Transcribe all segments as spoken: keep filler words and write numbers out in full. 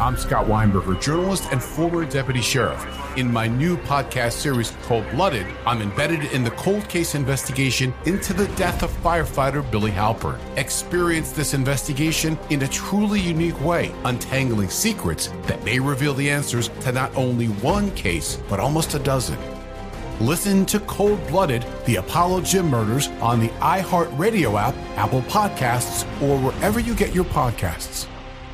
I'm Scott Weinberger, journalist and former deputy sheriff. In my new podcast series, Cold Blooded, I'm embedded in the cold case investigation into the death of firefighter Billy Halpern. Experience this investigation in a truly unique way, untangling secrets that may reveal the answers to not only one case, but almost a dozen. Listen to Cold Blooded, the Apollo Gym Murders on the iHeartRadio app, Apple Podcasts, or wherever you get your podcasts.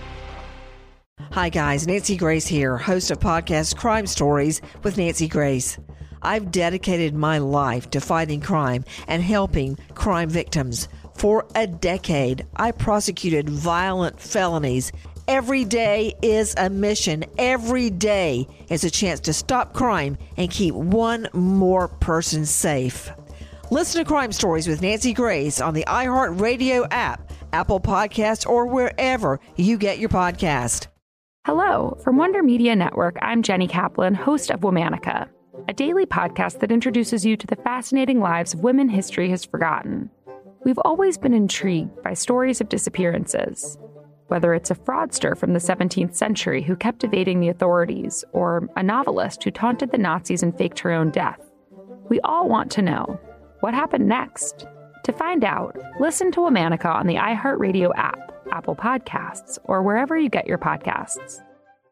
Hi guys, Nancy Grace here, host of podcast Crime Stories with Nancy Grace. I've dedicated my life to fighting crime and helping crime victims. For a decade, I prosecuted violent felonies. Every day is a mission. Every day is a chance to stop crime and keep one more person safe. Listen to Crime Stories with Nancy Grace on the iHeartRadio app, Apple Podcasts, or wherever you get your podcast. Hello. From Wonder Media Network, I'm Jenny Kaplan, host of Womanica, a daily podcast that introduces you to the fascinating lives of women history has forgotten. We've always been intrigued by stories of disappearances, whether it's a fraudster from the seventeenth century who kept evading the authorities, or a novelist who taunted the Nazis and faked her own death. We all want to know, what happened next? To find out, listen to Womanica on the iHeartRadio app, Apple Podcasts, or wherever you get your podcasts.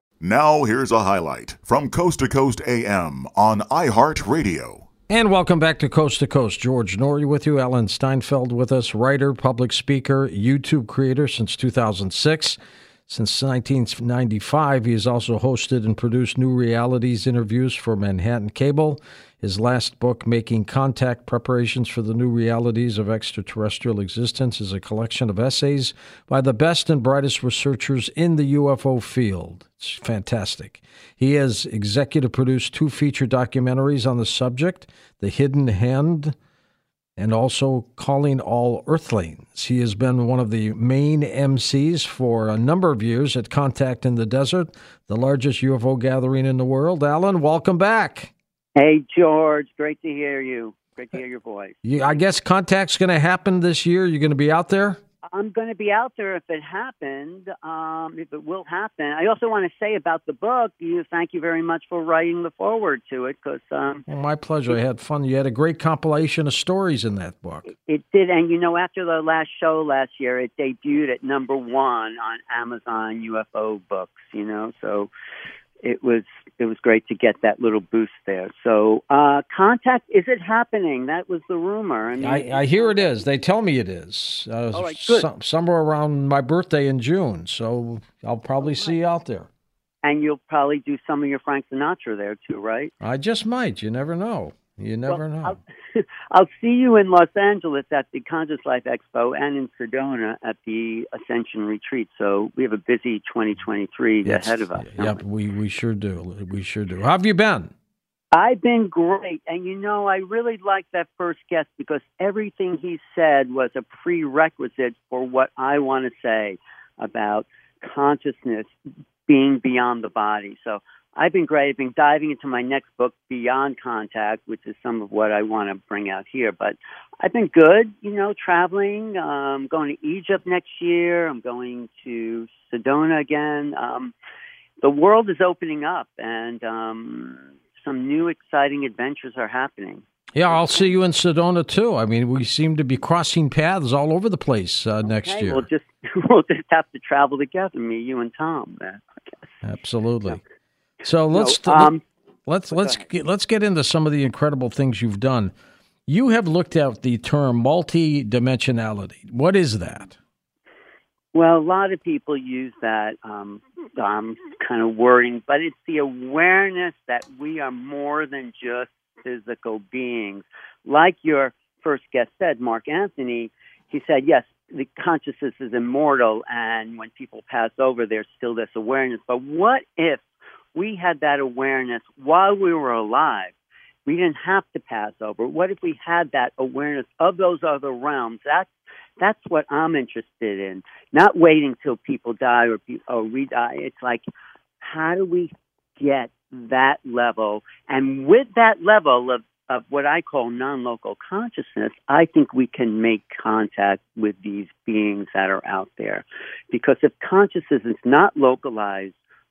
Now here's a highlight from Coast to Coast A M on iHeartRadio. And welcome back to Coast to Coast. George Noory with you, Alan Steinfeld with us, writer, public speaker, YouTube creator since two thousand six. Since nineteen ninety-five, he has also hosted and produced new realities interviews for Manhattan Cable. His last book, Making Contact, Preparations for the New Realities of Extraterrestrial Existence, is a collection of essays by the best and brightest researchers in the U F O field. It's fantastic. He has executive produced two feature documentaries on the subject, The Hidden Hand and also Calling All Earthlings. He has been one of the main M Cs for a number of years at Contact in the Desert, the largest U F O gathering in the world. Alan, welcome back. Hey, George. Great to hear you. Great to hear your voice. You, I guess Contact's going to happen this year. You're going to be out there? I'm going to be out there if it happened, um, if it will happen. I also want to say about the book, you thank you very much for writing the foreword to it. Cause, um, well, my pleasure. I had fun. You had a great compilation of stories in that book. It, it did. And, you know, after the last show last year, it debuted at number one on Amazon U F O books, you know, so it was it was great to get that little boost there. So, uh, Contact, is it happening? That was the rumor. I, mean, I, I hear it is. They tell me it is. Uh, All right, good. some, somewhere around my birthday in June. So I'll probably right. see you out there. And you'll probably do some of your Frank Sinatra there too, right? I just might. You never know. You never well, know. I'll, I'll see you in Los Angeles at the Conscious Life Expo and in Sedona at the Ascension Retreat. So we have a busy twenty twenty-three yes. ahead of us. Yep, we, we sure do. We sure do. How have you been? I've been great. And, you know, I really liked that first guest because everything he said was a prerequisite for what I want to say about consciousness being beyond the body. So I've been great. I've been diving into my next book, Beyond Contact, which is some of what I want to bring out here. But I've been good, you know, traveling. I'm um, going to Egypt next year. I'm going to Sedona again. Um, the world is opening up, and um, some new exciting adventures are happening. Yeah, I'll see you in Sedona, too. I mean, we seem to be crossing paths all over the place uh, okay, next year. We'll just, we'll just have to travel together, me, you, and Tom. I guess. Absolutely. So, So let's no, um, let's let's get, let's get into some of the incredible things you've done. You have looked at the term multidimensionality. What is that? Well, a lot of people use that um, um, kind of wording, but it's the awareness that we are more than just physical beings. Like your first guest said, Mark Anthony, he said, yes, the consciousness is immortal, and when people pass over, there's still this awareness. But what if we had that awareness while we were alive? We didn't have to pass over. What if we had that awareness of those other realms? That's that's what I'm interested in. Not waiting till people die or, or we die. It's like, how do we get that level? And with that level of, of what I call non-local consciousness, I think we can make contact with these beings that are out there. Because if consciousness is not localized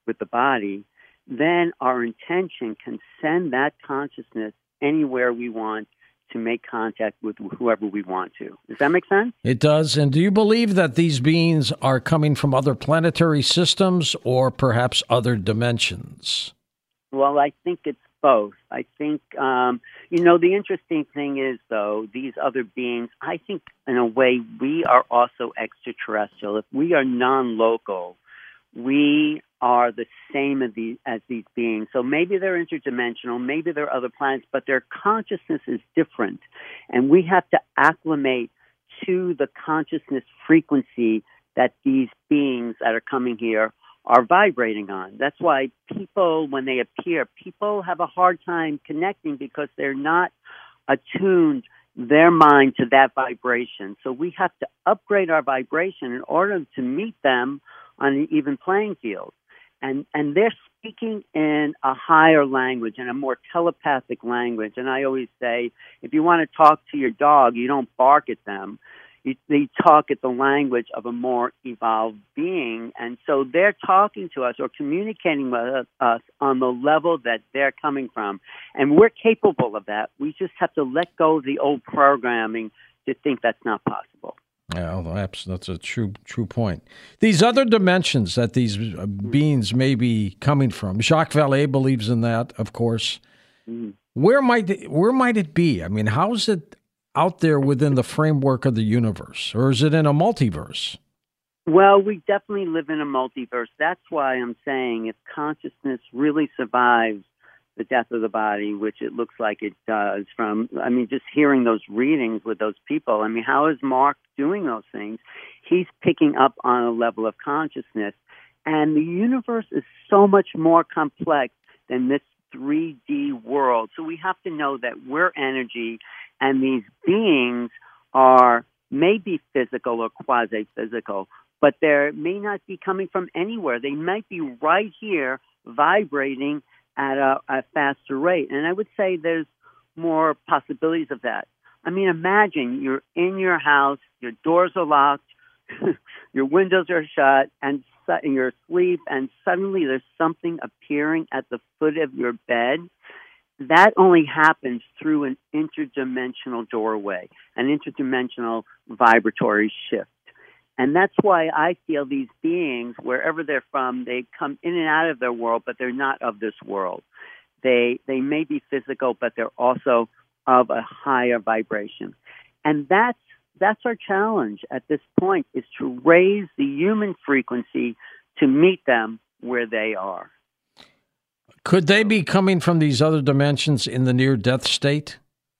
with the body, then our intention can send that consciousness anywhere we want to make contact with whoever we want to. Does that make sense? It does. And do you believe that these beings are coming from other planetary systems or perhaps other dimensions? Well, I think it's both. I think, um, you know, the interesting thing is, though, these other beings, I think in a way we are also extraterrestrial. If we are non-local, we are the same as these, as these beings. So maybe they're interdimensional, maybe they're other planets, but their consciousness is different. And we have to acclimate to the consciousness frequency that these beings that are coming here are vibrating on. That's why people, when they appear, people have a hard time connecting because they're not attuned their mind to that vibration. So we have to upgrade our vibration in order to meet them on an even playing field. And and they're speaking in a higher language, in a more telepathic language. And I always say, if you want to talk to your dog, you don't bark at them. You, they talk at the language of a more evolved being. And so they're talking to us or communicating with us on the level that they're coming from. And we're capable of that. We just have to let go of the old programming to think that's not possible. Yeah, that's a true true point. These other dimensions that these beings may be coming from, Jacques Vallée believes in that, of course. Mm. Where might it, where might it be? I mean, how is it out there within the framework of the universe, or is it in a multiverse? Well, we definitely live in a multiverse. That's why I'm saying if consciousness really survives the death of the body, which it looks like it does from, I mean, just hearing those readings with those people. I mean, how is Mark doing those things? He's picking up on a level of consciousness. And the universe is so much more complex than this three D world. So we have to know that we're energy and these beings are maybe physical or quasi-physical, but they may not be coming from anywhere. They might be right here vibrating at a, a faster rate. And I would say there's more possibilities of that. I mean, imagine you're in your house, your doors are locked, your windows are shut, and you're asleep, and suddenly there's something appearing at the foot of your bed. That only happens through an interdimensional doorway, an interdimensional vibratory shift. And that's why I feel these beings, wherever they're from, they come in and out of their world, but they're not of this world. They they may be physical, but they're also of a higher vibration. And that's that's our challenge at this point, is to raise the human frequency to meet them where they are. Could they be coming from these other dimensions in the near-death state?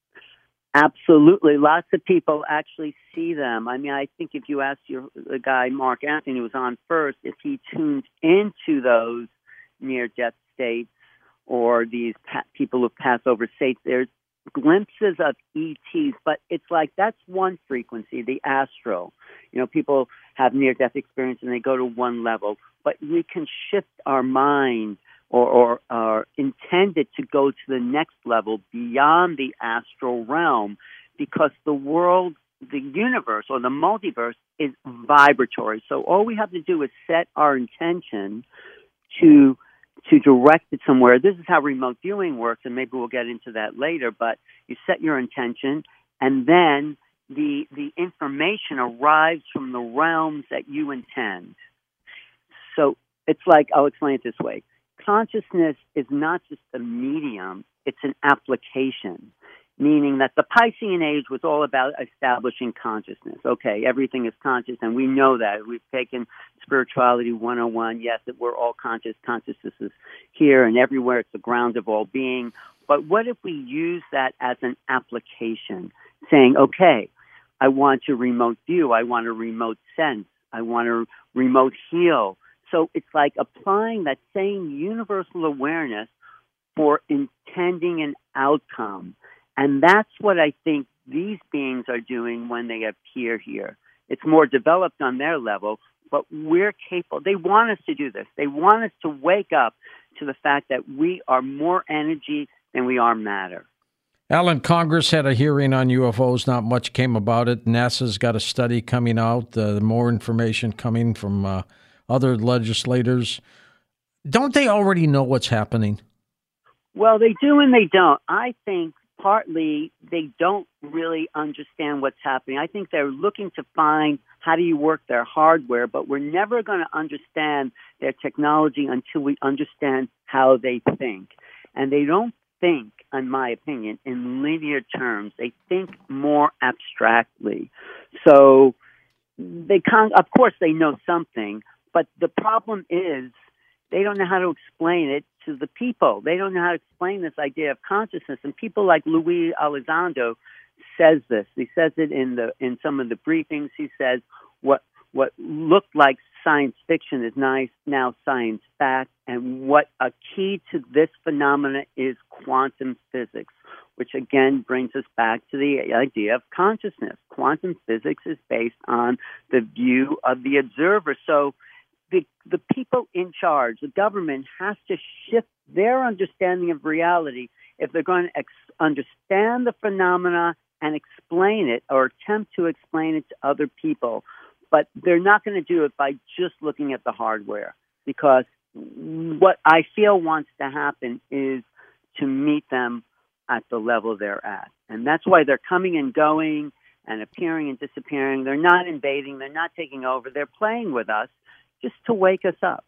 Absolutely. Lots of people actually see them. I mean, I think if you ask your, the guy, Mark Anthony, who was on first, if he tuned into those near-death states or these pa- people who pass over states, there's glimpses of E Ts, but it's like that's one frequency, the astral. You know, people have near-death experience and they go to one level, but we can shift our mind or, or are intended to go to the next level beyond the astral realm, because the world, the universe or the multiverse is vibratory. So all we have to do is set our intention to to direct it somewhere. This is how remote viewing works, and maybe we'll get into that later, but you set your intention, and then the the information arrives from the realms that you intend. So it's like, I'll explain it this way. Consciousness is not just a medium, it's an application, meaning that the Piscean age was all about establishing consciousness. Okay, everything is conscious, and we know that. We've taken Spirituality one oh one. Yes, that we're all conscious. Consciousness is here and everywhere. It's the ground of all being. But what if we use that as an application, saying, okay, I want to remote view, I want to remote sense, I want to remote heal. So it's like applying that same universal awareness for intending an outcome. And that's what I think these beings are doing when they appear here. It's more developed on their level, but we're capable. They want us to do this. They want us to wake up to the fact that we are more energy than we are matter. Alan, Congress had a hearing on U F Os. Not much came about it. NASA's got a study coming out. Uh, more information coming from uh, other legislators. Don't they already know what's happening? Well, they do and they don't. I think partly they don't really understand what's happening. I think they're looking to find how do you work their hardware, but we're never going to understand their technology until we understand how they think. And they don't think, in my opinion, in linear terms. They think more abstractly. So they can't, of course they know something, but the problem is they don't know how to explain it to the people. They don't know how to explain this idea of consciousness. And people like Luis Elizondo says this. He says it in the in some of the briefings. He says what what looked like science fiction is nice, now science fact. And what a key to this phenomena is quantum physics, which again brings us back to the idea of consciousness. Quantum physics is based on the view of the observer. So the the people in charge, the government, has to shift their understanding of reality if they're going to ex- understand the phenomena and explain it or attempt to explain it to other people. But they're not going to do it by just looking at the hardware, because what I feel wants to happen is to meet them at the level they're at. And that's why they're coming and going and appearing and disappearing. They're not invading. They're not taking over. They're playing with us just to wake us up.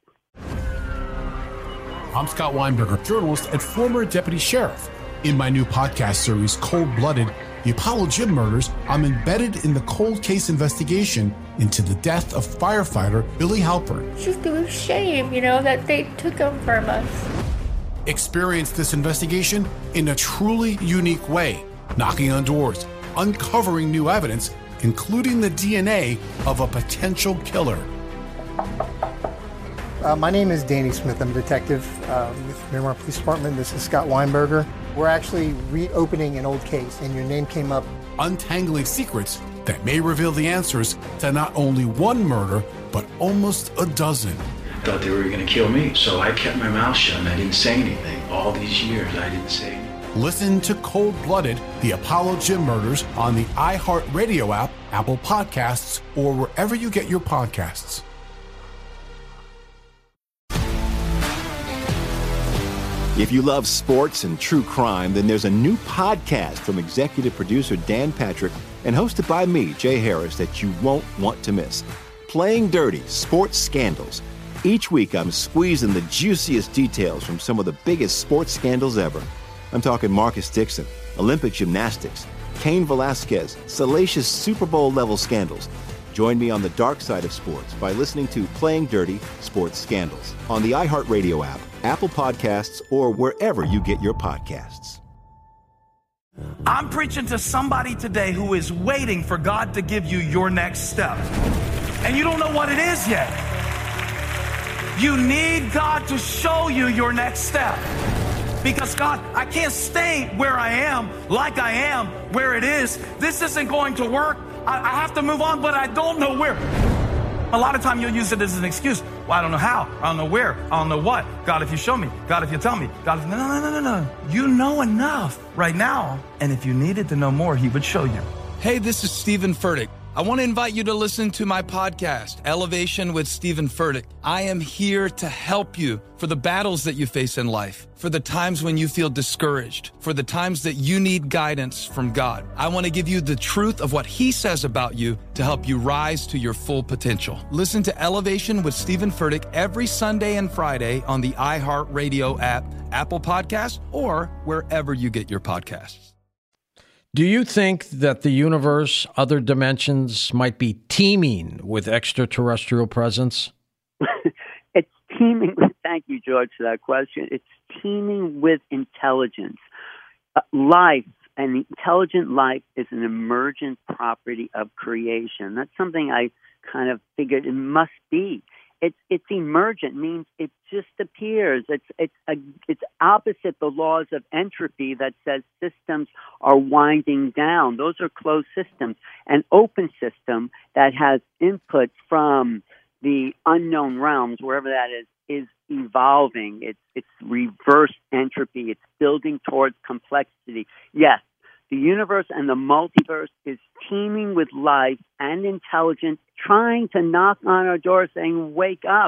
I'm Scott Weinberger, journalist and former deputy sheriff. In my new podcast series, Cold Blooded, The Apollo Gym Murders, I'm embedded in the cold case investigation into the death of firefighter Billy Halpern. It's just a shame, you know, that they took him from us. Experience this investigation in a truly unique way, knocking on doors, uncovering new evidence, including the D N A of a potential killer. Uh, my name is Danny Smith. I'm a detective uh, with Miramar Police Department. This is Scott Weinberger. We're actually reopening an old case, and your name came up. Untangling secrets that may reveal the answers to not only one murder, but almost a dozen. I thought they were going to kill me, so I kept my mouth shut and I didn't say anything. All these years, I didn't say anything. Listen to Cold Blooded, The Apollo Gym Murders on the iHeartRadio app, Apple Podcasts, or wherever you get your podcasts. If you love sports and true crime, then there's a new podcast from executive producer Dan Patrick and hosted by me, Jay Harris, that you won't want to miss. Playing Dirty: Sports Scandals. Each week, I'm squeezing the juiciest details from some of the biggest sports scandals ever. I'm talking Marcus Dixon, Olympic gymnastics, Cain Velasquez, salacious Super Bowl-level scandals. Join me on the dark side of sports by listening to Playing Dirty: Sports Scandals on the iHeartRadio app, Apple Podcasts, or wherever you get your podcasts. I'm preaching to somebody today who is waiting for God to give you your next step. And you don't know what it is yet. You need God to show you your next step. Because God, I can't stay where I am, like I am, where it is. This isn't going to work. I, I have to move on, but I don't know where. A lot of time you'll use it as an excuse. Well, I don't know how. I don't know where. I don't know what. God, if you show me. God, if you tell me. God, if... No, no, no, no, no. You know enough right now. And if you needed to know more, he would show you. Hey, this is Stephen Furtick. I want to invite you to listen to my podcast, Elevation with Stephen Furtick. I am here to help you for the battles that you face in life, for the times when you feel discouraged, for the times that you need guidance from God. I want to give you the truth of what he says about you to help you rise to your full potential. Listen to Elevation with Stephen Furtick every Sunday and Friday on the iHeartRadio app, Apple Podcasts, or wherever you get your podcasts. Do you think that the universe, other dimensions, might be teeming with extraterrestrial presence? It's teeming with, thank you, George, for that question. It's teeming with intelligence. Uh, life, and intelligent life, is an emergent property of creation. That's something I kind of figured it must be. It's it's emergent, means it just appears. It's it's a, it's opposite the laws of entropy that says systems are winding down. Those are closed systems. An open system that has inputs from the unknown realms, wherever that is, is evolving. It's it's reverse entropy. It's building towards complexity. Yes, the universe and the multiverse is teeming with life and intelligence, trying to knock on our door saying, wake up.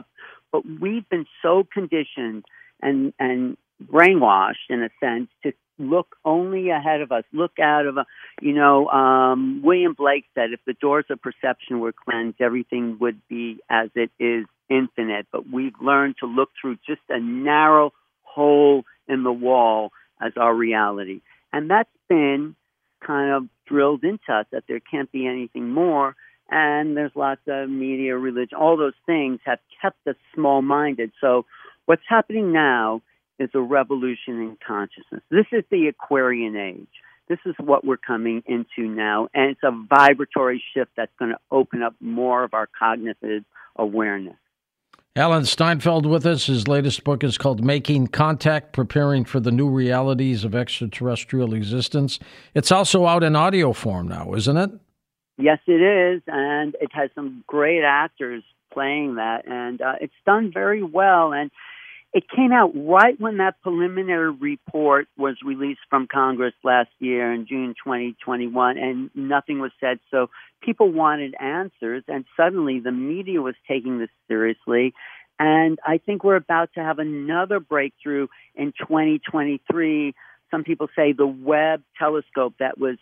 but we've been so conditioned and, and brainwashed, in a sense, to look only ahead of us, look out of a, you know, um, William Blake said, if the doors of perception were cleansed, everything would be as it is, infinite. But we've learned to look through just a narrow hole in the wall as our reality. And that's been kind of drilled into us, that there can't be anything more. And there's lots of media, religion, all those things have kept us small-minded. So what's happening now is a revolution in consciousness. This is the Aquarian age. This is what we're coming into now, and it's a vibratory shift that's going to open up more of our cognitive awareness. Alan Steinfeld with us. His latest book is called Making Contact, Preparing for the New Realities of Extraterrestrial Existence. It's also out in audio form now, isn't it? Yes, it is, and it has some great actors playing that, and uh, it's done very well. And it came out right when that preliminary report was released from Congress last year in June twenty twenty-one, and nothing was said. So people wanted answers, and suddenly the media was taking this seriously. And I think we're about to have another breakthrough in twenty twenty-three. Some people say the Webb telescope that was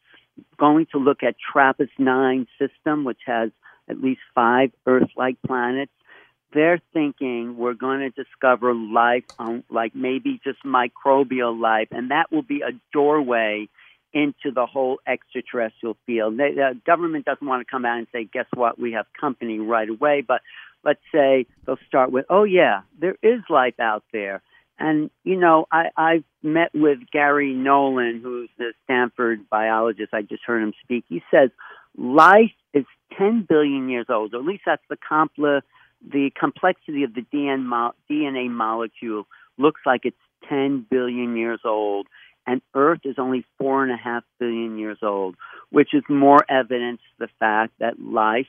going to look at TRAPPIST nine system, which has at least five Earth-like planets. They're thinking we're going to discover life, on, like maybe just microbial life, and that will be a doorway into the whole extraterrestrial field. They, the government doesn't want to come out and say, guess what, we have company right away, but let's say they'll start with, oh, yeah, there is life out there. And, you know, I, I've met with Gary Nolan, who's the Stanford biologist. I just heard him speak. He says life is ten billion years old, or at least that's the compli- the complexity of the D N A molecule looks like it's ten billion years old, and Earth is only four and a half billion years old, which is more evidence the fact that life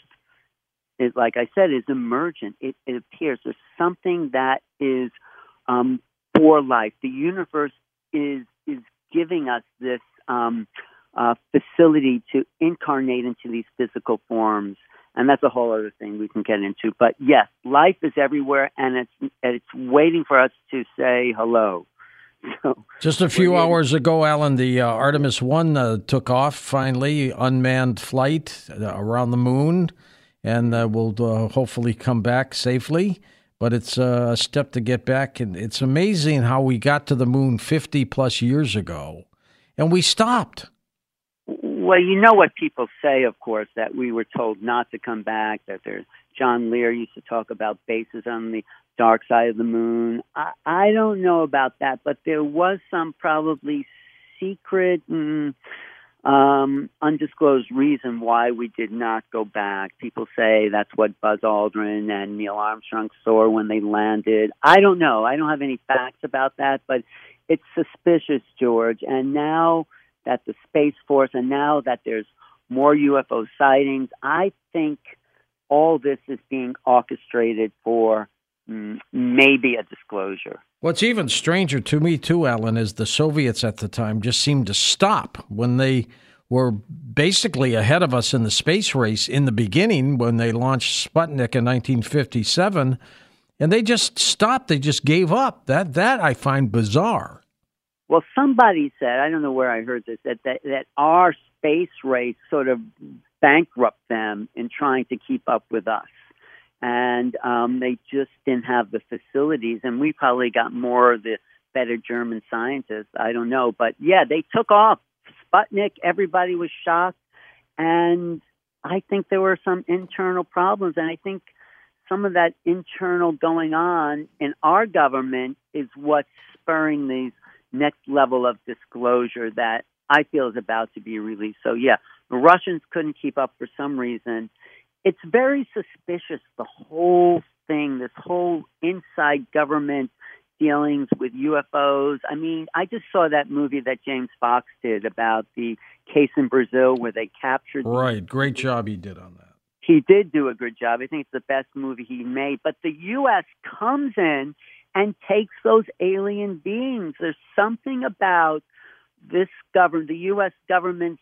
is, like I said, is emergent. It, it appears there's something that is um, for life. The universe is is giving us this um, uh, facility to incarnate into these physical forms. And that's a whole other thing we can get into. But yes, life is everywhere, and it's it's waiting for us to say hello. So, just a few hours ago, Alan, the uh, Artemis one uh, took off, finally, unmanned flight uh, around the moon, and uh, will uh, hopefully come back safely. But it's uh, a step to get back. And it's amazing how we got to the moon fifty plus years ago, and we stopped. Well, you know what people say, of course, that we were told not to come back, that there's John Lear used to talk about bases on the dark side of the moon. I, I don't know about that, but there was some probably secret and um, undisclosed reason why we did not go back. People say that's what Buzz Aldrin and Neil Armstrong saw when they landed. I don't know. I don't have any facts about that, but it's suspicious, George. And now that the Space Force, and now that there's more U F O sightings, I think all this is being orchestrated for mm, maybe a disclosure. What's even stranger to me, too, Alan, is the Soviets at the time just seemed to stop when they were basically ahead of us in the space race in the beginning when they launched Sputnik in nineteen fifty-seven, and they just stopped. They just gave up. That, that I find bizarre. Well, somebody said, I don't know where I heard this, that, that, that our space race sort of bankrupt them in trying to keep up with us. And um, they just didn't have the facilities. And we probably got more of the better German scientists. I don't know. But, yeah, they took off. Sputnik, everybody was shocked. And I think there were some internal problems. And I think some of that internal going on in our government is what's spurring these next level of disclosure that I feel is about to be released. So, yeah, the Russians couldn't keep up for some reason. It's very suspicious, the whole thing, this whole inside government dealings with U F Os. I mean, I just saw that movie that James Fox did about the case in Brazil where they captured... Right, great job he did on that. He did do a good job. I think it's the best movie he made. But the U S comes in and takes those alien beings. There's something about this government, the U S government's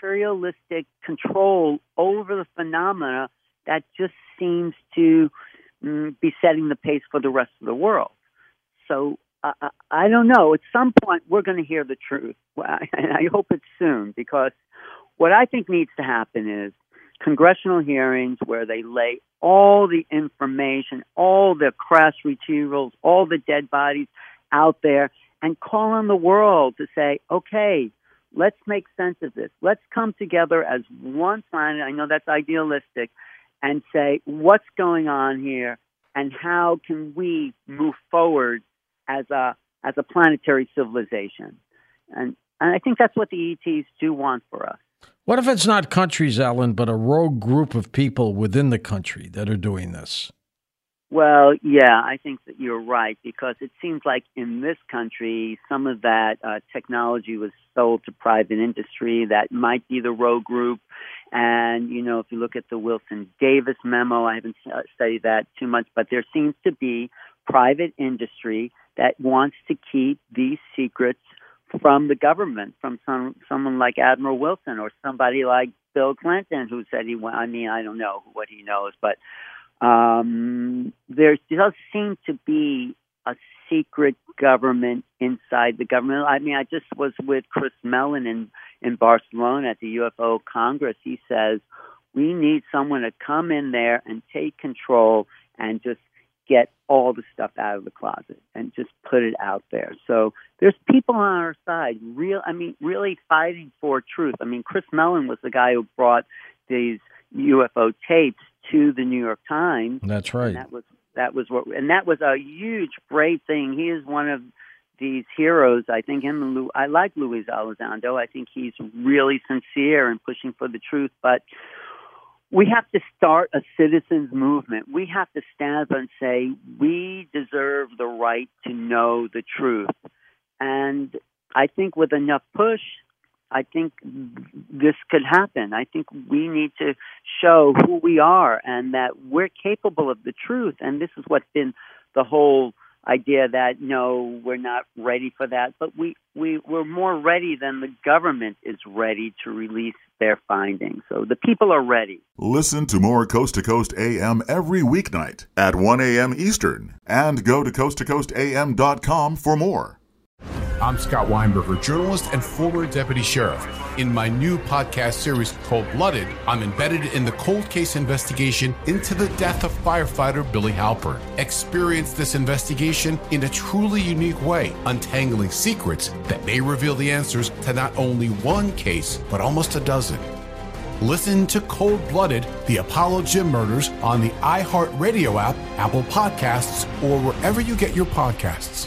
imperialistic control over the phenomena that just seems to mm, be setting the pace for the rest of the world. So uh, I don't know. At some point, we're going to hear the truth, and I hope it's soon, because what I think needs to happen is congressional hearings where they lay all the information, all the crash retrievals, all the dead bodies out there, and call on the world to say, okay, let's make sense of this. Let's come together as one planet. I know that's idealistic, and say what's going on here and how can we move forward as a as a planetary civilization. And, and I think that's what the E Ts do want for us. What if it's not countries, Alan, but a rogue group of people within the country that are doing this? Well, yeah, I think that you're right, because it seems like in this country, some of that uh, technology was sold to private industry. That might be the rogue group. And, you know, if you look at the Wilson Davis memo, I haven't studied that too much, but there seems to be private industry that wants to keep these secrets from the government, from some someone like Admiral Wilson or somebody like Bill Clinton, who said he went. I mean, I don't know what he knows, but um, there does seem to be a secret government inside the government. I mean, I just was with Chris Mellon in, in Barcelona at the U F O Congress. He says, we need someone to come in there and take control and just get all the stuff out of the closet and just put it out there. So there's people on our side, real. I mean, really fighting for truth. I mean, Chris Mellon was the guy who brought these U F O tapes to the New York Times. That's right. And that was that was what, and that was a huge, brave thing. He is one of these heroes. I think him and Lou, I like Luis Elizondo. I think he's really sincere in pushing for the truth, but we have to start a citizens movement. We have to stand up and say, we deserve the right to know the truth. And I think with enough push, I think this could happen. I think we need to show who we are and that we're capable of the truth. And this is what's been the whole idea that, no, we're not ready for that. But we, we, we're more ready than the government is ready to release their findings. So the people are ready. Listen to more Coast to Coast A M every weeknight at one a.m. Eastern. And go to coast to coast a m dot com for more. I'm Scott Weinberger, journalist and former deputy sheriff. In my new podcast series called Blooded, I'm embedded in the cold case investigation into the death of firefighter Billy Halpern. Experience this investigation in a truly unique way, untangling secrets that may reveal the answers to not only one case, but almost a dozen. Listen to Cold Blooded, the Apollo Gym Murders on the iHeartRadio app, Apple Podcasts, or wherever you get your podcasts.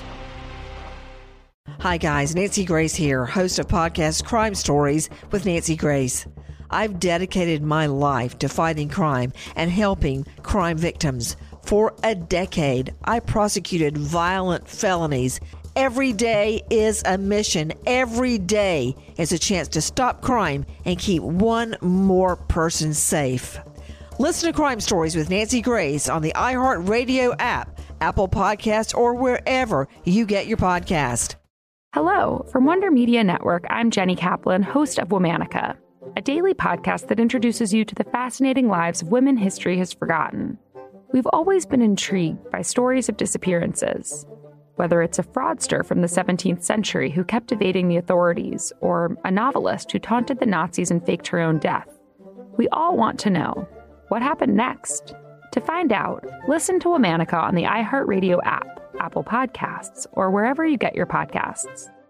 Hi guys, Nancy Grace here, host of podcast Crime Stories with Nancy Grace. I've dedicated my life to fighting crime and helping crime victims. For a decade, I prosecuted violent felonies. Every day is a mission. Every day is a chance to stop crime and keep one more person safe. Listen to Crime Stories with Nancy Grace on the iHeartRadio app, Apple Podcasts, or wherever you get your podcast. Hello. From Wonder Media Network, I'm Jenny Kaplan, host of Womanica, a daily podcast that introduces you to the fascinating lives of women history has forgotten. We've always been intrigued by stories of disappearances, whether it's a fraudster from the seventeenth century who kept evading the authorities, or a novelist who taunted the Nazis and faked her own death. We all want to know, what happened next? To find out, listen to Womanica on the iHeartRadio app, Apple Podcasts, or wherever you get your podcasts.